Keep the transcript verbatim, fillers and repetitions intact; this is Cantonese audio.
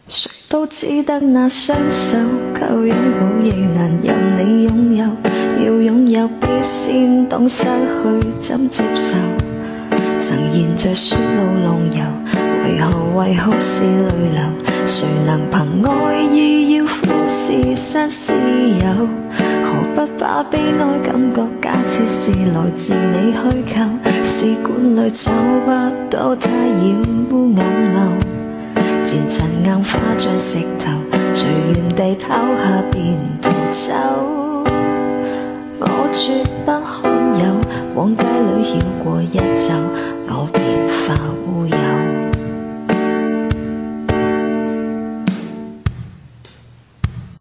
誰都只得那雙手，夠擁抱亦難任你擁有，要擁有必先懂失去怎接受。曾言在雪路浪遊，為何為哭是淚流？誰能憑愛意要富士山私有？何不把悲哀感覺假設是來自你虛構？試管裏找不到它染污眼眸，漸層硬化像石頭，隨原地拋下便逃走。我絕不罕有，往街裏繞過一晝，我便化烏有。